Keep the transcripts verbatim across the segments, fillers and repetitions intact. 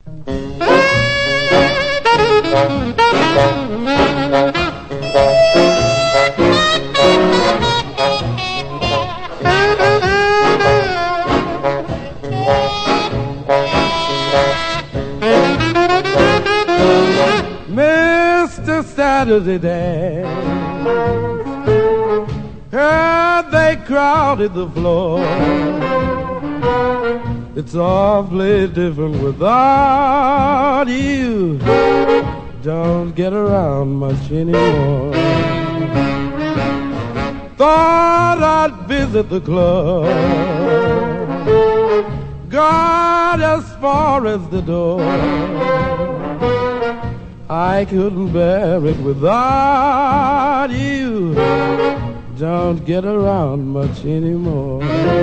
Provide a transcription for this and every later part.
Mister Saturday Dance, heard they crowded the floor. It's awfully different without you. Don't get around much anymore. Thought I'd visit the club, got as far as the door. I couldn't bear it without you. Don't get around much anymore.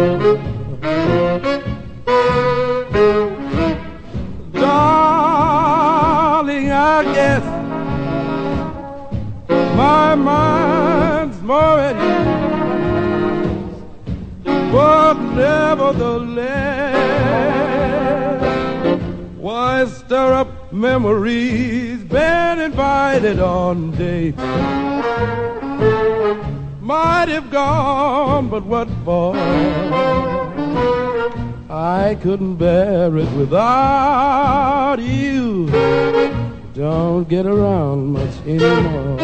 Darling, I guess my mind's more at ease, but nevertheless, why stir up memories? Been invited on dates, might have gone, but what for? I couldn't bear it without you. Don't get around much anymore.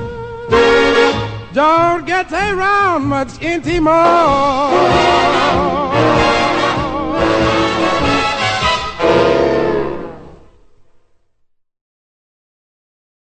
Don't get around much anymore.